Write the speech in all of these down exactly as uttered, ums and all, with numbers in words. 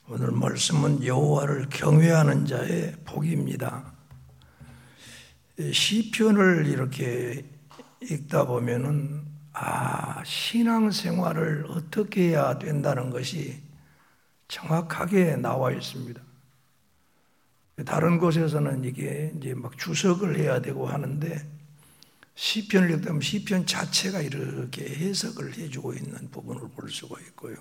오늘 말씀은 여호와를 경외하는 자의 복입니다. 시편을 이렇게 읽다 보면은 아, 신앙생활을 어떻게 해야 된다는 것이 정확하게 나와 있습니다. 다른 곳에서는 이게 이제 막 주석을 해야 되고 하는데 시편을 읽다 보면 시편 자체가 이렇게 해석을 해주고 있는 부분을 볼 수가 있고요.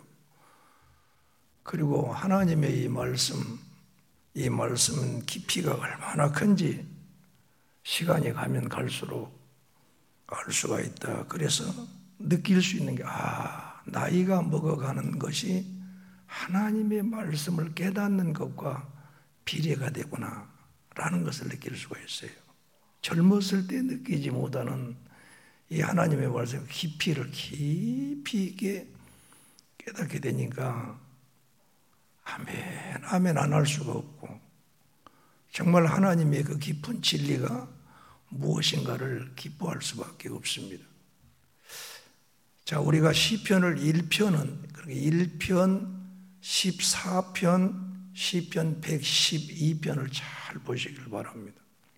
그리고 하나님의 이 말씀, 이 말씀은 깊이가 얼마나 큰지 시간이 가면 갈수록 알 수가 있다. 그래서 느낄 수 있는 게 아, 나이가 먹어가는 것이 하나님의 말씀을 깨닫는 것과 비례가 되구나 라는 것을 느낄 수가 있어요. 젊었을 때 느끼지 못하는 이 하나님의 말씀의 깊이를 깊이 있게 깨닫게 되니까 아멘, 아멘 안 할 수가 없고 정말 하나님의 그 깊은 진리가 무엇인가를 기뻐할 수밖에 없습니다. 자, 우리가 시편을 일 편은 일 편, 십사 편, 시편 백십이 편을 잘 보시길 바랍니다.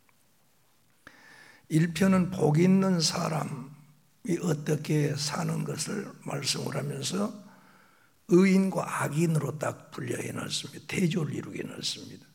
일 편은 복 있는 사람이 어떻게 사는 것을 말씀을 하면서 의인과 악인으로 딱 분류해 놨습니다. 대조를 이루게 놨습니다.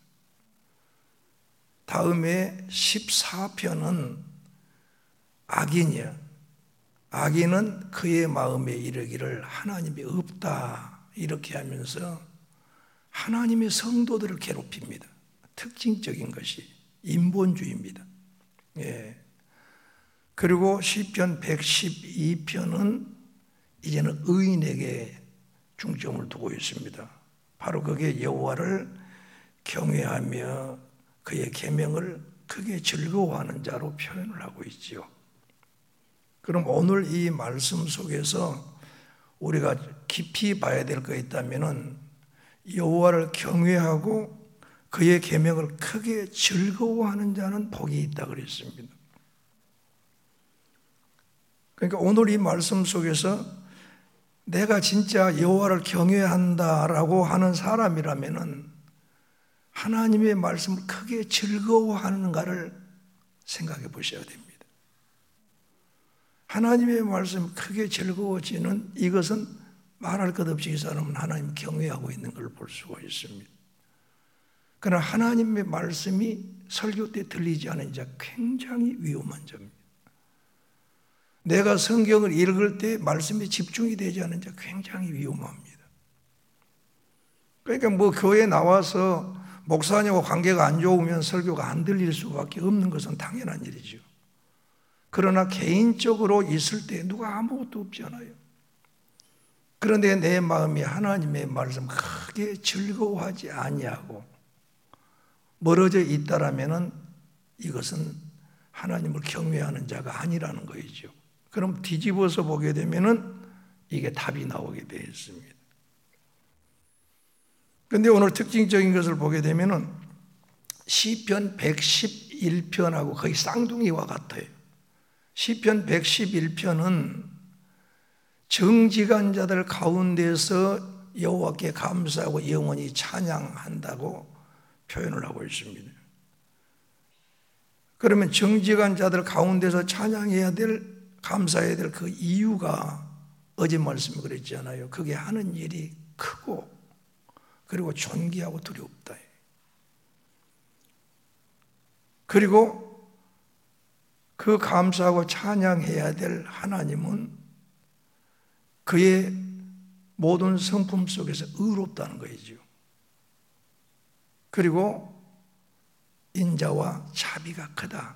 다음에 십사 편은 악인이야. 악인은 그의 마음에 이르기를 하나님이 없다 이렇게 하면서 하나님의 성도들을 괴롭힙니다. 특징적인 것이 인본주의입니다. 예. 그리고 시편 백십이 편은 이제는 의인에게 중점을 두고 있습니다. 바로 그게 여호와를 경외하며 그의 계명을 크게 즐거워하는 자로 표현을 하고 있지요. 그럼 오늘 이 말씀 속에서 우리가 깊이 봐야 될 거 있다면은 여호와를 경외하고 그의 계명을 크게 즐거워하는 자는 복이 있다 그랬습니다. 그러니까 오늘 이 말씀 속에서 내가 진짜 여호와를 경외한다라고 하는 사람이라면은 하나님의 말씀을 크게 즐거워하는가를 생각해 보셔야 됩니다. 하나님의 말씀이 크게 즐거워지는 이것은 말할 것 없이 이 사람은 하나님 경외하고 있는 걸 볼 수가 있습니다. 그러나 하나님의 말씀이 설교 때 들리지 않은 자 굉장히 위험한 점입니다. 내가 성경을 읽을 때 말씀에 집중이 되지 않은 자 굉장히 위험합니다. 그러니까 뭐 교회에 나와서 목사님과 관계가 안 좋으면 설교가 안 들릴 수밖에 없는 것은 당연한 일이죠. 그러나 개인적으로 있을 때 누가 아무것도 없잖아요. 그런데 내 마음이 하나님의 말씀 크게 즐거워하지 아니하고 멀어져 있다라면은 이것은 하나님을 경외하는 자가 아니라는 거이죠. 그럼 뒤집어서 보게 되면은 이게 답이 나오게 되어 있습니다. 그런데 오늘 특징적인 것을 보게 되면은 시편 백십일 편하고 거의 쌍둥이와 같아요. 시편 백십일 편은 정직한 자들 가운데서 여호와께 감사하고 영원히 찬양한다고 표현을 하고 있습니다. 그러면 정직한 자들 가운데서 찬양해야 될, 감사해야 될 그 이유가 어제 말씀에 그랬잖아요. 그게 하는 일이 크고 그리고 존귀하고 두렵다. 그리고 그 감사하고 찬양해야 될 하나님은 그의 모든 성품 속에서 의롭다는 거이죠. 그리고 인자와 자비가 크다.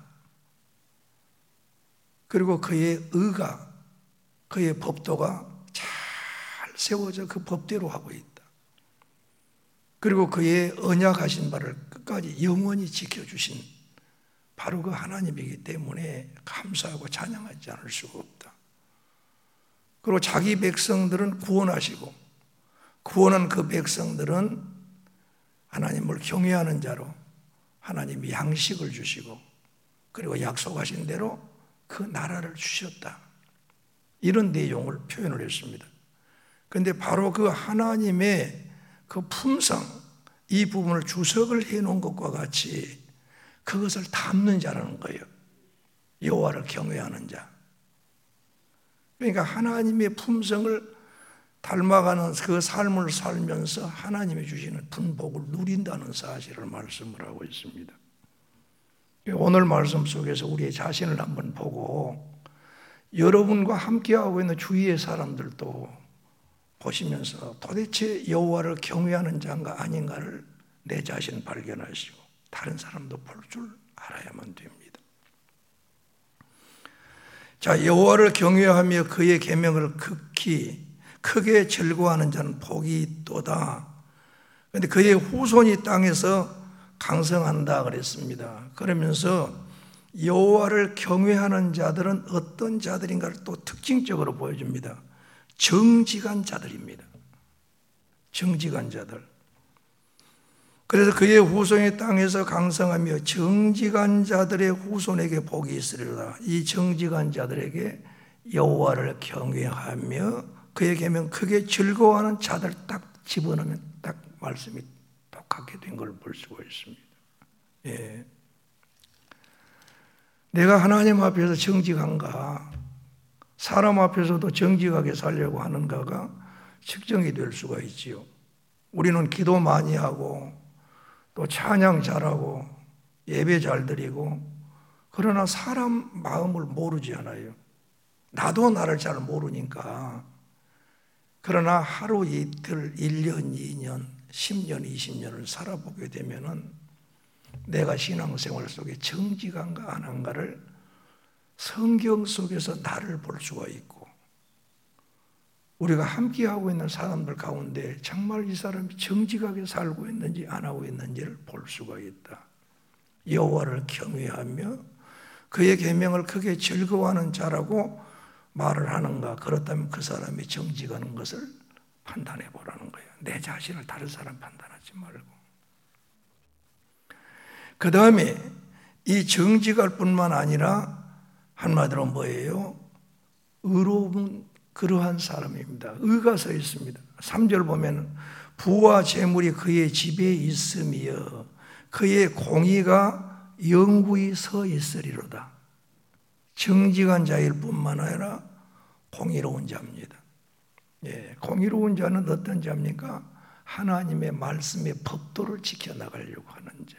그리고 그의 의가, 그의 법도가 잘 세워져 그 법대로 하고 있다. 그리고 그의 언약하신 바를 끝까지 영원히 지켜주신 바로 그 하나님이기 때문에 감사하고 찬양하지 않을 수가 없다. 그리고 자기 백성들은 구원하시고 구원한 그 백성들은 하나님을 경외하는 자로 하나님이 양식을 주시고 그리고 약속하신 대로 그 나라를 주셨다. 이런 내용을 표현을 했습니다. 그런데 바로 그 하나님의 그 품성, 이 부분을 주석을 해놓은 것과 같이 그것을 담는 자라는 거예요. 여호와를 경외하는 자. 그러니까 하나님의 품성을 닮아가는 그 삶을 살면서 하나님이 주시는 분복을 누린다는 사실을 말씀을 하고 있습니다. 오늘 말씀 속에서 우리의 자신을 한번 보고 여러분과 함께하고 있는 주위의 사람들도 보시면서 도대체 여호와를 경외하는 자인가 아닌가를 내 자신 발견하시고 다른 사람도 볼 줄 알아야만 됩니다. 자, 여호와를 경외하며 그의 계명을 극히 크게 즐거워하는 자는 복이 있도다. 그런데 그의 후손이 땅에서 강성한다 그랬습니다. 그러면서 여호와를 경외하는 자들은 어떤 자들인가를 또 특징적으로 보여줍니다. 정직한 자들입니다. 정직한 자들. 그래서 그의 후손이 땅에서 강성하며 정직한 자들의 후손에게 복이 있으리로다. 이 정직한 자들에게 여호와를 경외하며 그의 계명 크게 즐거워하는 자들 딱 집어넣으면 딱 말씀이 똑같게 된 걸 볼 수가 있습니다. 예. 내가 하나님 앞에서 정직한가, 사람 앞에서도 정직하게 살려고 하는가가 측정이 될 수가 있지요. 우리는 기도 많이 하고 또 찬양 잘하고 예배 잘 드리고, 그러나 사람 마음을 모르지 않아요. 나도 나를 잘 모르니까. 그러나 하루 이틀, 일 년, 이 년, 십 년, 이십 년을 살아보게 되면은 내가 신앙생활 속에 정직한가 안 한가를 성경 속에서 나를 볼 수가 있고, 우리가 함께하고 있는 사람들 가운데 정말 이 사람이 정직하게 살고 있는지 안 하고 있는지를 볼 수가 있다. 여호와를 경외하며 그의 계명을 크게 즐거워하는 자라고 말을 하는가? 그렇다면 그 사람이 정직한 것을 판단해 보라는 거예요. 내 자신을 다른 사람 판단하지 말고. 그 다음에 이 정직할 뿐만 아니라 한마디로 뭐예요? 의로운 그러한 사람입니다. 의가 서 있습니다. 삼 절 보면 부와 재물이 그의 집에 있으며 그의 공의가 영구히 서 있으리로다. 정직한 자일 뿐만 아니라 공의로운 자입니다. 예, 공의로운 자는 어떤 자입니까? 하나님의 말씀의 법도를 지켜나가려고 하는 자.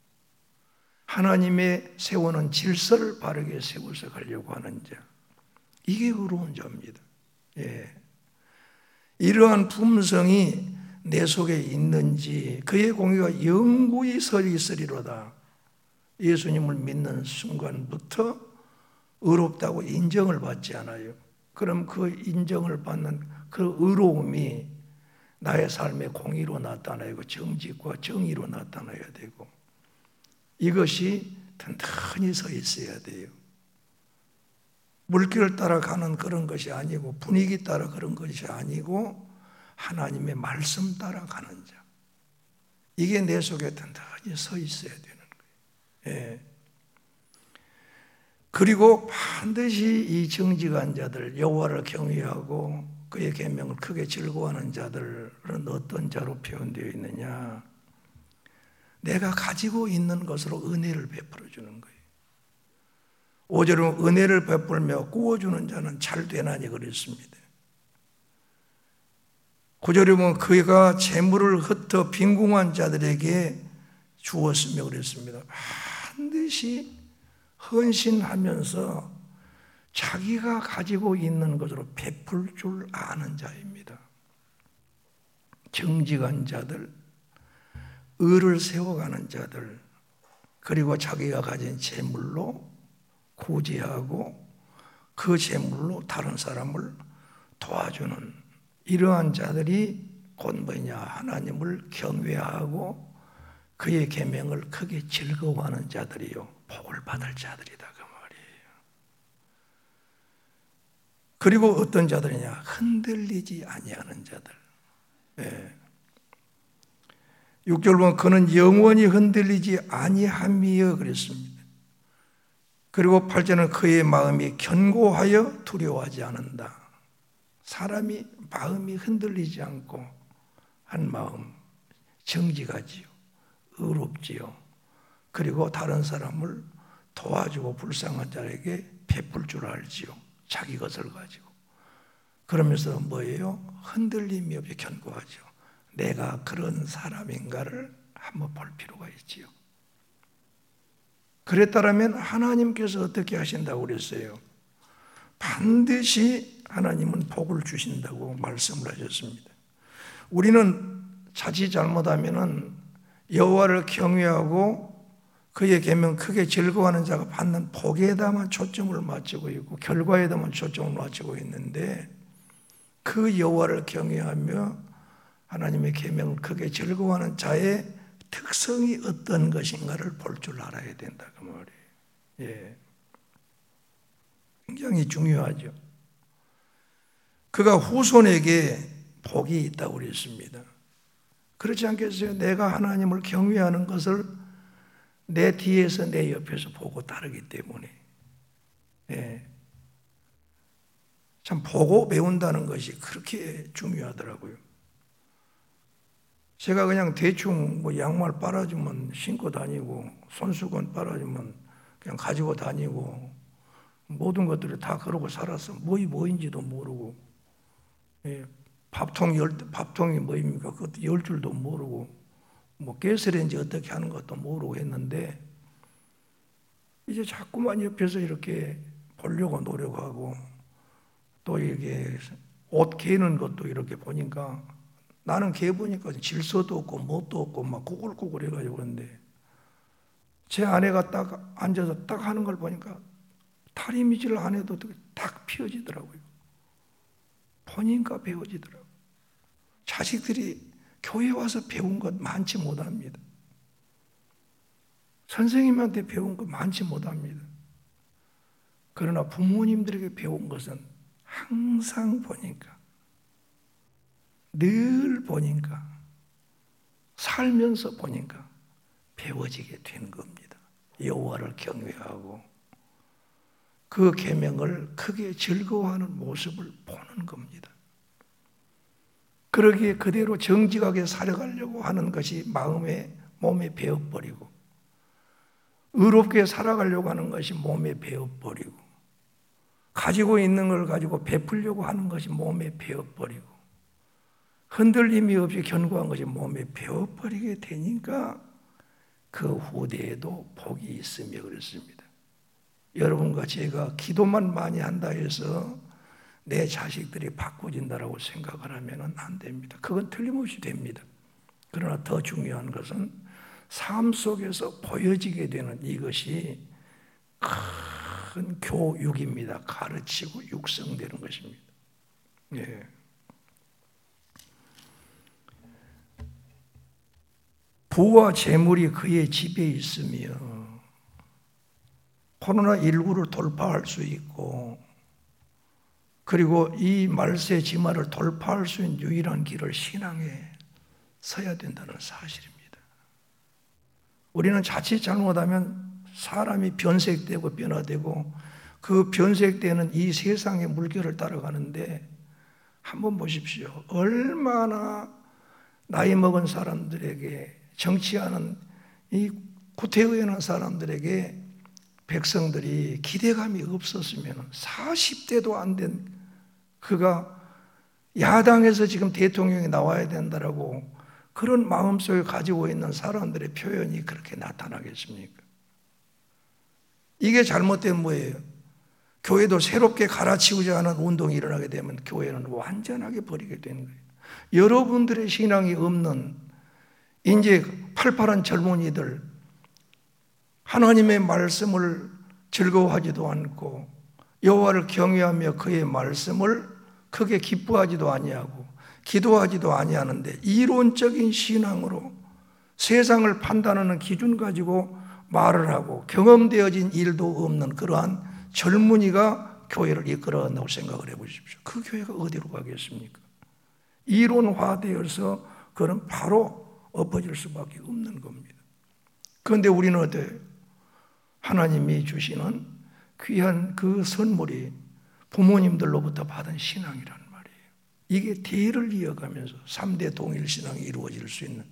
하나님의 세우는 질서를 바르게 세워서 가려고 하는 자. 이게 의로운 자입니다. 예. 이러한 품성이 내 속에 있는지 그의 공의가 영구히 서 있으리로다. 예수님을 믿는 순간부터 의롭다고 인정을 받지 않아요. 그럼 그 인정을 받는 그 의로움이 나의 삶의 공의로 나타나고 정직과 정의로 나타나야 되고, 이것이 튼튼히 서 있어야 돼요. 물길을 따라가는 그런 것이 아니고, 분위기 따라 그런 것이 아니고, 하나님의 말씀 따라 가는 자. 이게 내 속에 튼튼히 서 있어야 되는 거예요. 예. 그리고 반드시 이 정직한 자들, 여호와를 경외하고 그의 계명을 크게 즐거워하는 자들은 어떤 자로 표현되어 있느냐? 내가 가지고 있는 것으로 은혜를 베풀어 주는 거예요. 오 절은 은혜를 베풀며 구워주는 자는 잘 되나니 그랬습니다. 구 절에 보면 그가 재물을 흩어 빈궁한 자들에게 주었으며 그랬습니다. 반드시 헌신하면서 자기가 가지고 있는 것으로 베풀 줄 아는 자입니다. 정직한 자들, 의를 세워가는 자들, 그리고 자기가 가진 재물로 구제하고 그 재물로 다른 사람을 도와주는 이러한 자들이 곧 뭐냐? 하나님을 경외하고 그의 계명을 크게 즐거워하는 자들이요, 복을 받을 자들이다 그 말이에요. 그리고 어떤 자들이냐? 흔들리지 아니하는 자들. 예. 육 절 보면 그는 영원히 흔들리지 아니함이여 그랬습니다. 그리고 팔 절은 그의 마음이 견고하여 두려워하지 않는다. 사람이 마음이 흔들리지 않고 한 마음, 정직하지요. 의롭지요. 그리고 다른 사람을 도와주고 불쌍한 자에게 베풀 줄 알지요. 자기 것을 가지고. 그러면서 뭐예요? 흔들림이 없이 견고하죠. 내가 그런 사람인가를 한번 볼 필요가 있지요. 그랬다면 하나님께서 어떻게 하신다고 그랬어요? 반드시 하나님은 복을 주신다고 말씀을 하셨습니다. 우리는 자칫 잘못하면은 여호와를 경외하고 그의 계명 크게 즐거워하는 자가 받는 복에다만 초점을 맞추고 있고 결과에다만 초점을 맞추고 있는데, 그 여호와를 경외하며 하나님의 계명을 크게 즐거워하는 자의 특성이 어떤 것인가를 볼 줄 알아야 된다 그 말이에요. 예, 굉장히 중요하죠. 그가 후손에게 복이 있다고 그랬습니다. 그렇지 않겠어요? 내가 하나님을 경외하는 것을 내 뒤에서 내 옆에서 보고 따르기 때문에. 예. 참 보고 배운다는 것이 그렇게 중요하더라고요. 제가 그냥 대충 뭐 양말 빨아주면 신고 다니고 손수건 빨아주면 그냥 가지고 다니고 모든 것들을 다 그러고 살았어. 뭐이 뭐인지도 모르고. 예. 밥통 열, 밥통이 뭐입니까? 그것도 열 줄도 모르고 뭐 가스레인지 어떻게 하는 것도 모르고 했는데, 이제 자꾸만 옆에서 이렇게 보려고 노력하고 또 이게 옷 개는 것도 이렇게 보니까, 나는 개 보니까 질서도 없고 뭣도 없고 막 고글고글 해가지고 그런데 제 아내가 딱 앉아서 딱 하는 걸 보니까 다리미질 안 해도 딱 피어지더라고요. 보니까 배워지더라고요. 자식들이 교회 와서 배운 것 많지 못합니다. 선생님한테 배운 것 많지 못합니다. 그러나 부모님들에게 배운 것은 항상 보니까, 늘 보니까, 살면서 보니까 배워지게 된 겁니다. 여호와를 경외하고 그 계명을 크게 즐거워하는 모습을 보는 겁니다. 그러기에 그대로 정직하게 살아가려고 하는 것이 마음에 몸에 배어버리고, 의롭게 살아가려고 하는 것이 몸에 배어버리고, 가지고 있는 걸 가지고 베풀려고 하는 것이 몸에 배어버리고, 흔들림이 없이 견고한 것이 몸에 배어버리게 되니까 그 후대에도 복이 있으며 그렇습니다. 여러분과 제가 기도만 많이 한다 해서 내 자식들이 바꿔진다라고 생각을 하면 안 됩니다. 그건 틀림없이 됩니다. 그러나 더 중요한 것은 삶 속에서 보여지게 되는 이것이 큰 교육입니다. 가르치고 육성되는 것입니다. 예. 부와 재물이 그의 집에 있으며 코로나십구를 돌파할 수 있고, 그리고 이 말세 지마를 돌파할 수 있는 유일한 길을 신앙에 서야 된다는 사실입니다. 우리는 자칫 잘못하면 사람이 변색되고 변화되고 그 변색되는 이 세상의 물결을 따라가는데, 한번 보십시오. 얼마나 나이 먹은 사람들에게, 정치하는 이 구태의하는 사람들에게 백성들이 기대감이 없었으면 사십 대도 안 된 그가 야당에서 지금 대통령이 나와야 된다라고 그런 마음속에 가지고 있는 사람들의 표현이 그렇게 나타나겠습니까? 이게 잘못된 뭐예요? 교회도 새롭게 갈아치우자 하는 운동이 일어나게 되면 교회는 완전하게 버리게 되는 거예요. 여러분들의 신앙이 없는 이제 팔팔한 젊은이들, 하나님의 말씀을 즐거워하지도 않고 여호와를 경외하며 그의 말씀을 크게 기뻐하지도 아니하고 기도하지도 아니하는데, 이론적인 신앙으로 세상을 판단하는 기준 가지고 말을 하고 경험되어진 일도 없는 그러한 젊은이가 교회를 이끌어간다고 생각을 해보십시오. 그 교회가 어디로 가겠습니까? 이론화되어서 그건 바로 엎어질 수밖에 없는 겁니다. 그런데 우리는 어때요? 하나님이 주시는 귀한 그 선물이 부모님들로부터 받은 신앙이란 말이에요. 이게 대를 이어가면서 삼 대 동일신앙이 이루어질 수 있는,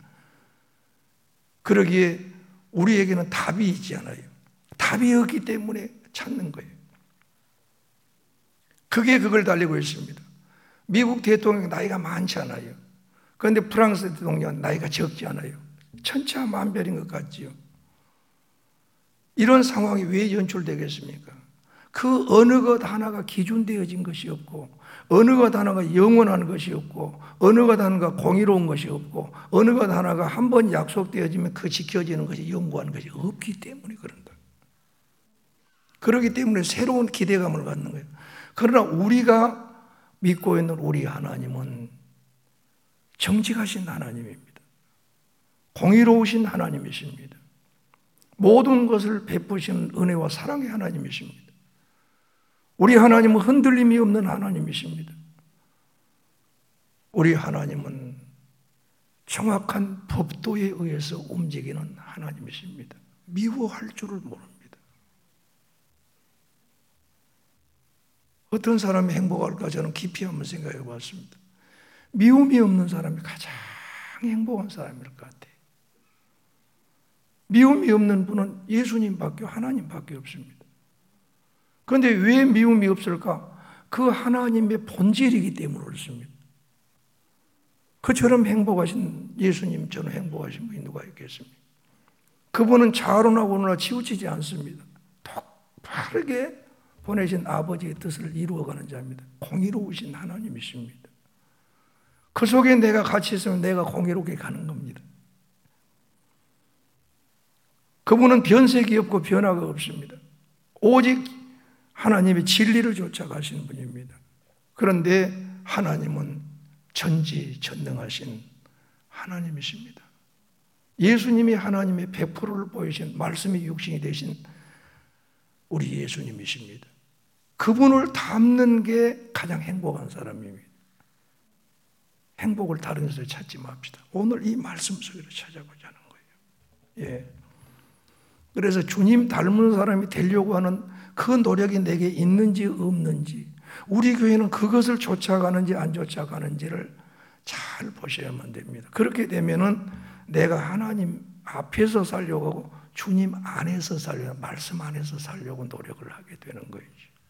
그러기에 우리에게는 답이 있지 않아요. 답이 없기 때문에 찾는 거예요. 그게 그걸 달리고 있습니다. 미국 대통령 나이가 많지 않아요. 그런데 프랑스 대통령 나이가 적지 않아요. 천차만별인 것 같지요. 이런 상황이 왜 연출되겠습니까? 그 어느 것 하나가 기준되어진 것이 없고, 어느 것 하나가 영원한 것이 없고, 어느 것 하나가 공의로운 것이 없고, 어느 것 하나가 한 번 약속되어지면 그 지켜지는 것이 영구한 것이 없기 때문에 그런다. 그렇기 때문에 새로운 기대감을 갖는 거예요. 그러나 우리가 믿고 있는 우리 하나님은 정직하신 하나님입니다. 공의로우신 하나님이십니다. 모든 것을 베푸시는 은혜와 사랑의 하나님이십니다. 우리 하나님은 흔들림이 없는 하나님이십니다. 우리 하나님은 정확한 법도에 의해서 움직이는 하나님이십니다. 미워할 줄을 모릅니다. 어떤 사람이 행복할까 저는 깊이 한번 생각해 봤습니다. 미움이 없는 사람이 가장 행복한 사람일 것 같아요. 미움이 없는 분은 예수님밖에 하나님밖에 없습니다. 그런데 왜 미움이 없을까? 그 하나님의 본질이기 때문에 그렇습니다. 그처럼 행복하신 예수님처럼 행복하신 분이 누가 있겠습니까? 그분은 좌로나 우로나 치우치지 않습니다. 똑바르게 보내신 아버지의 뜻을 이루어가는 자입니다. 공의로우신 하나님이십니다. 그 속에 내가 같이 있으면 내가 공의롭게 가는 겁니다. 그분은 변색이 없고 변화가 없습니다. 오직 하나님의 진리를 쫓아가시는 분입니다. 그런데 하나님은 전지전능하신 하나님이십니다. 예수님이 하나님의 백 퍼센트를 보이신 말씀이 육신이 되신 우리 예수님이십니다. 그분을 닮는 게 가장 행복한 사람입니다. 행복을 다른 데서 찾지 맙시다. 오늘 이 말씀 속에서 찾아보자 하는 거예요. 예. 그래서 주님 닮은 사람이 되려고 하는 그 노력이 내게 있는지 없는지, 우리 교회는 그것을 쫓아가는지 안 쫓아가는지를 잘 보셔야만 됩니다. 그렇게 되면은 내가 하나님 앞에서 살려고 하고 주님 안에서 살려고, 말씀 안에서 살려고 노력을 하게 되는 거예요.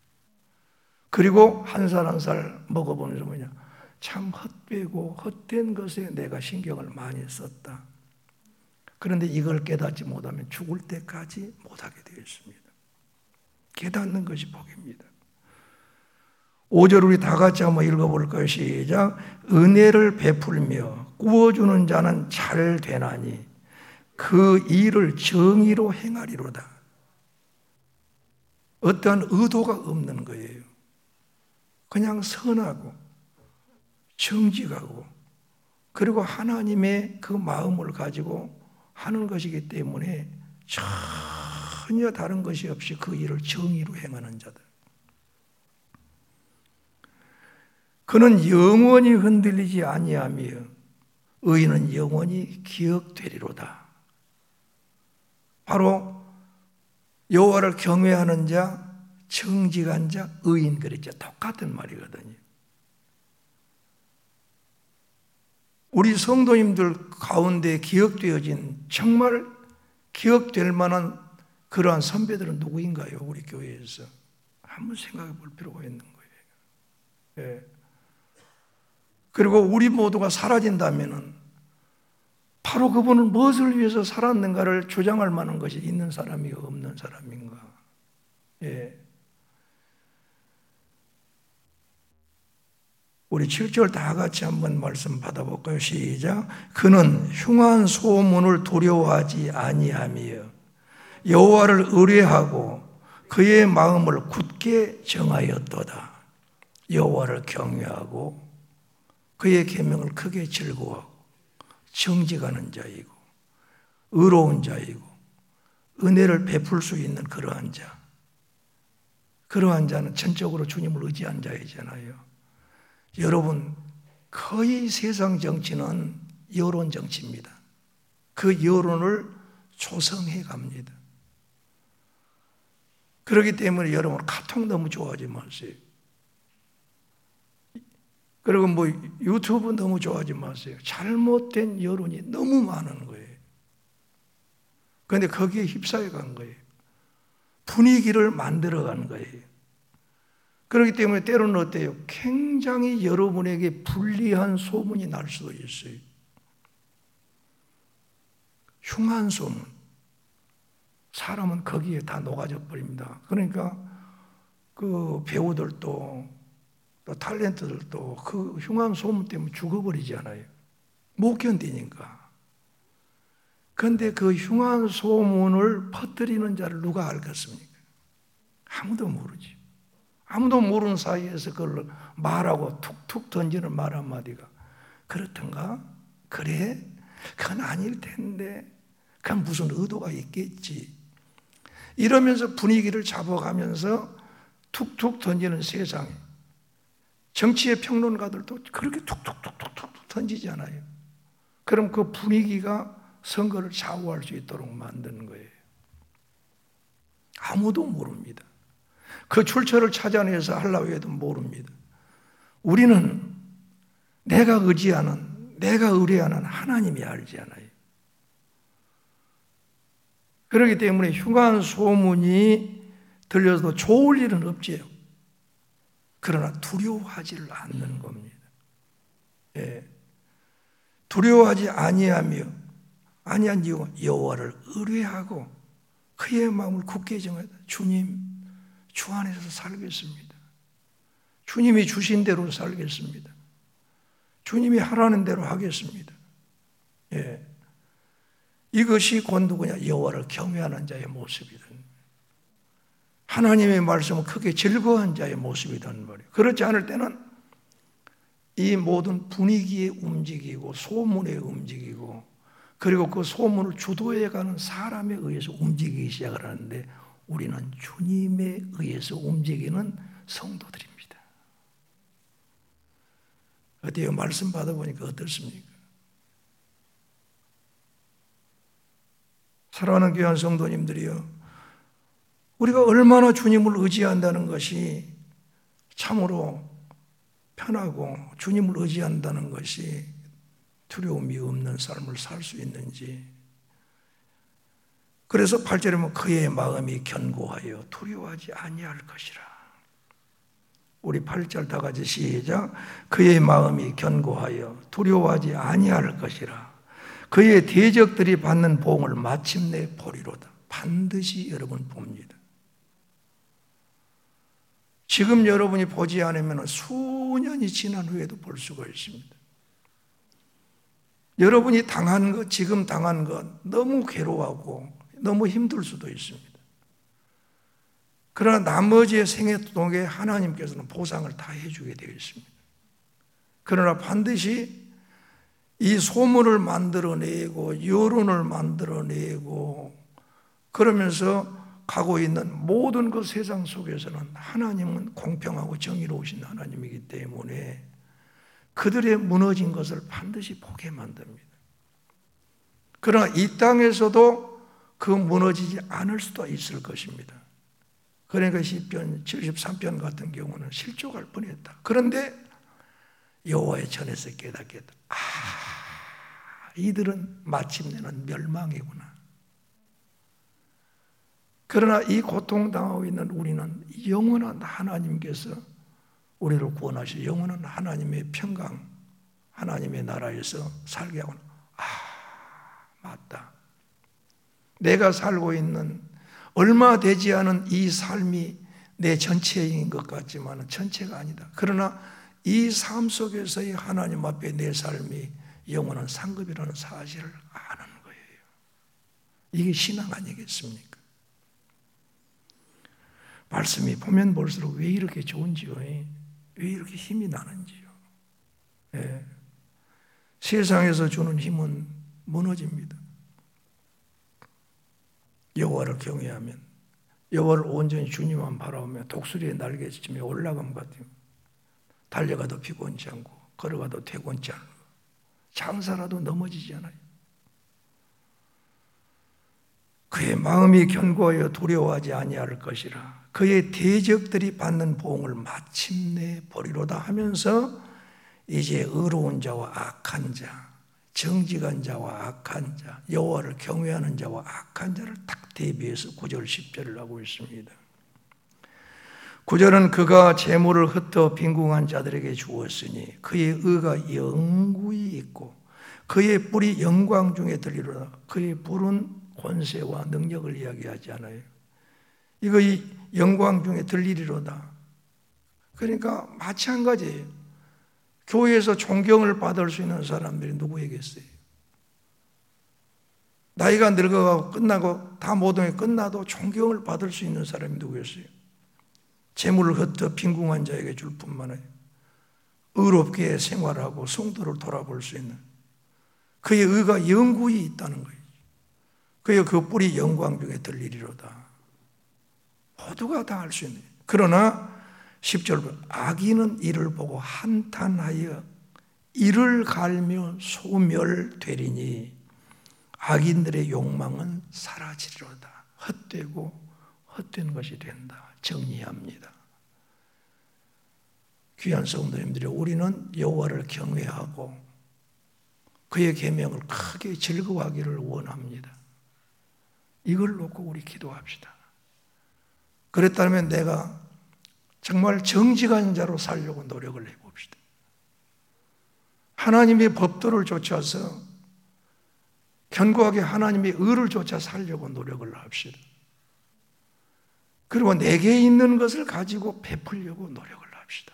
그리고 한 살 한 살 먹어보면서 뭐냐, 참 헛되고 헛된 것에 내가 신경을 많이 썼다. 그런데 이걸 깨닫지 못하면 죽을 때까지 못하게 되어 있습니다. 깨닫는 것이 복입니다. 오 절 우리 다 같이 한번 읽어볼까요? 시작. 은혜를 베풀며 구워주는 자는 잘 되나니 그 일을 정의로 행하리로다. 어떠한 의도가 없는 거예요. 그냥 선하고 정직하고 그리고 하나님의 그 마음을 가지고 하는 것이기 때문에 전혀 다른 것이 없이 그 일을 정의로 행하는 자들. 그는 영원히 흔들리지 아니하며 의인은 영원히 기억되리로다. 바로 여호와를 경외하는 자, 정직한 자, 의인, 그랬죠. 똑같은 말이거든요. 우리 성도님들 가운데 기억되어진, 정말 기억될 만한 그러한 선배들은 누구인가요? 우리 교회에서 한번 생각해 볼 필요가 있는 거예요. 예. 그리고 우리 모두가 사라진다면은 바로 그분은 무엇을 위해서 살았는가를 주장할 만한 것이 있는 사람이 없는 사람인가? 예. 우리 칠 절 다 같이 한번 말씀 받아볼까요? 시작. 그는 흉한 소문을 두려워하지 아니하며 여호와를 의뢰하고 그의 마음을 굳게 정하였도다. 여호와를 경외하고 그의 계명을 크게 즐거워하고 정직하는 자이고 의로운 자이고 은혜를 베풀 수 있는 그러한 자, 그러한 자는 전적으로 주님을 의지한 자이잖아요. 여러분, 거의 세상 정치는 여론 정치입니다. 그 여론을 조성해 갑니다. 그렇기 때문에 여러분, 카톡 너무 좋아하지 마세요. 그리고 뭐 유튜브 너무 좋아하지 마세요. 잘못된 여론이 너무 많은 거예요. 그런데 거기에 휩싸여 간 거예요. 분위기를 만들어 간 거예요. 그렇기 때문에 때로는 어때요? 굉장히 여러분에게 불리한 소문이 날 수도 있어요. 흉한 소문. 사람은 거기에 다 녹아져 버립니다. 그러니까 그 배우들도 또 탤런트들도 그 흉한 소문 때문에 죽어버리잖아요. 못 견디니까. 그런데 그 흉한 소문을 퍼뜨리는 자를 누가 알겠습니까? 아무도 모르지. 아무도 모르는 사이에서 그걸 말하고 툭툭 던지는 말 한마디가 그렇던가? 그래? 그건 아닐 텐데 그건 무슨 의도가 있겠지. 이러면서 분위기를 잡아가면서 툭툭 던지는 세상에 정치의 평론가들도 그렇게 툭툭툭툭툭 던지잖아요. 그럼 그 분위기가 선거를 좌우할 수 있도록 만드는 거예요. 아무도 모릅니다. 그 출처를 찾아내서 하려고 해도 모릅니다. 우리는 내가 의지하는, 내가 의뢰하는 하나님이 알잖아요. 그렇기 때문에 흉한 소문이 들려도 좋을 일은 없지요. 그러나 두려워하지를 않는 겁니다. 예. 두려워하지 아니하며 아니한 이유가 여호와를 의뢰하고 그의 마음을 굳게 정하다. 주님, 주 안에서 살겠습니다. 주님이 주신 대로 살겠습니다. 주님이 하라는 대로 하겠습니다. 예. 이것이 곧 누구냐? 여호와를 경외하는 자의 모습이든 하나님의 말씀을 크게 즐거워한 자의 모습이든 말이에요. 그렇지 않을 때는 이 모든 분위기에 움직이고 소문에 움직이고 그리고 그 소문을 주도해가는 사람에 의해서 움직이기 시작을 하는데 우리는 주님에 의해서 움직이는 성도들입니다. 어때요? 말씀 받아보니까 어떻습니까? 사랑하는 귀한 성도님들이요, 우리가 얼마나 주님을 의지한다는 것이 참으로 편하고 주님을 의지한다는 것이 두려움이 없는 삶을 살 수 있는지. 그래서 팔 절에 보면 그의 마음이 견고하여 두려워하지 아니할 것이라. 우리 팔 절 다 같이 시작. 그의 마음이 견고하여 두려워하지 아니할 것이라. 그의 대적들이 받는 보응을 마침내 보리로다. 반드시 여러분 봅니다. 지금 여러분이 보지 않으면 수년이 지난 후에도 볼 수가 있습니다. 여러분이 당한 것, 지금 당한 것 너무 괴로워하고 너무 힘들 수도 있습니다. 그러나 나머지의 생애 동에 하나님께서는 보상을 다 해주게 되어 있습니다. 그러나 반드시 이 소문을 만들어내고 여론을 만들어내고 그러면서 가고 있는 모든 그 세상 속에서는 하나님은 공평하고 정의로우신 하나님이기 때문에 그들의 무너진 것을 반드시 보게 만듭니다. 그러나 이 땅에서도 그 무너지지 않을 수도 있을 것입니다. 그러니까 시편 칠십삼 편 같은 경우는 실족할 뻔했다. 그런데 여호와의 전에서 깨닫겠다. 아, 이들은 마침내는 멸망이구나. 그러나 이 고통당하고 있는 우리는 영원한 하나님께서 우리를 구원하시 영원한 하나님의 평강, 하나님의 나라에서 살게 하고, 아, 맞다. 내가 살고 있는 얼마 되지 않은 이 삶이 내 전체인 것 같지만 전체가 아니다. 그러나 이 삶 속에서의 하나님 앞에 내 삶이 영원한 상급이라는 사실을 아는 거예요. 이게 신앙 아니겠습니까? 말씀이 보면 볼수록 왜 이렇게 좋은지요? 왜 이렇게 힘이 나는지요? 예. 세상에서 주는 힘은 무너집니다. 여호와를 경외하면, 여호와를 온전히 주님만 바라보며 독수리의 날개치며 올라감 같은 달려가도 피곤치 않고 걸어가도 퇴곤치 않고 장사라도 넘어지지 않아요. 그의 마음이 견고하여 두려워하지 아니할 것이라. 그의 대적들이 받는 보응을 마침내 보리로다 하면서 이제 의로운 자와 악한 자, 정직한 자와 악한 자, 여호와를 경외하는 자와 악한 자를 딱 대비해서 구 절 십 절을 하고 있습니다. 구 절은 그가 재물을 흩어 빈궁한 자들에게 주었으니 그의 의가 영구히 있고 그의 뿔이 영광 중에 들리로다. 그의 뿔은 권세와 능력을 이야기하지 않아요. 이거 이 영광 중에 들리리로다. 그러니까 마찬가지예요. 교회에서 존경을 받을 수 있는 사람들이 누구에겠어요? 나이가 늙어가고 끝나고 다 모든 게 끝나도 존경을 받을 수 있는 사람이 누구였어요? 재물을 흩어 빈궁한 자에게 줄 뿐만 아니라 의롭게 생활하고 성도를 돌아볼 수 있는 그의 의가 영구히 있다는 거예요. 그의 그 뿔이 영광 중에 들리리로다. 모두가 다 알 수 있는. 그러나 십 절 악인은 이를 보고 한탄하여 이를 갈며 소멸되리니 악인들의 욕망은 사라지리로다. 헛되고 헛된 것이 된다. 정리합니다. 귀한 성도님들이 우리는 여호와를 경외하고 그의 계명을 크게 즐거워하기를 원합니다. 이걸 놓고 우리 기도합시다. 그랬다면 내가 정말 정직한 자로 살려고 노력을 해봅시다. 하나님의 법도를 쫓아서 견고하게 하나님의 의를 쫓아 살려고 노력을 합시다. 그리고 내게 있는 것을 가지고 베풀려고 노력을 합시다.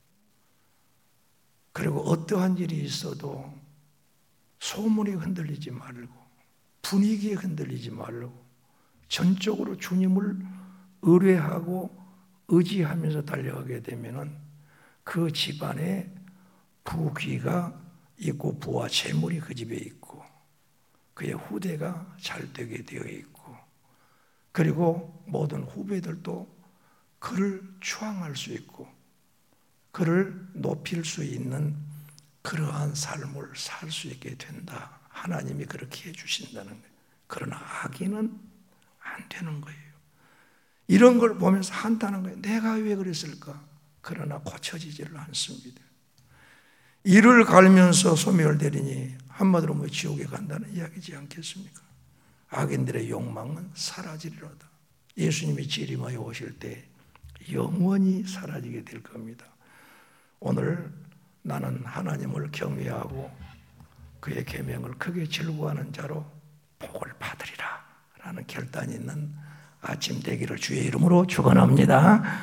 그리고 어떠한 일이 있어도 소문에 흔들리지 말고 분위기에 흔들리지 말고 전적으로 주님을 의뢰하고 의지하면서 달려가게 되면은 그 집안에 부귀가 있고 부와 재물이 그 집에 있고 그의 후대가 잘 되게 되어 있고 그리고 모든 후배들도 그를 추앙할 수 있고 그를 높일 수 있는 그러한 삶을 살 수 있게 된다. 하나님이 그렇게 해주신다는 거예요. 그러나 악인은 안 되는 거예요. 이런 걸 보면서 한다는 거예요. 내가 왜 그랬을까? 그러나 고쳐지지를 않습니다. 이를 갈면서 소멸되리니 한마디로 뭐 지옥에 간다는 이야기지 않겠습니까? 악인들의 욕망은 사라지리로다. 예수님이 재림하여 오실 때 영원히 사라지게 될 겁니다. 오늘 나는 하나님을 경외하고 그의 계명을 크게 즐거워하는 자로 복을 받으리라 라는 결단이 있는 아침 되기를 주의 이름으로 축원합니다.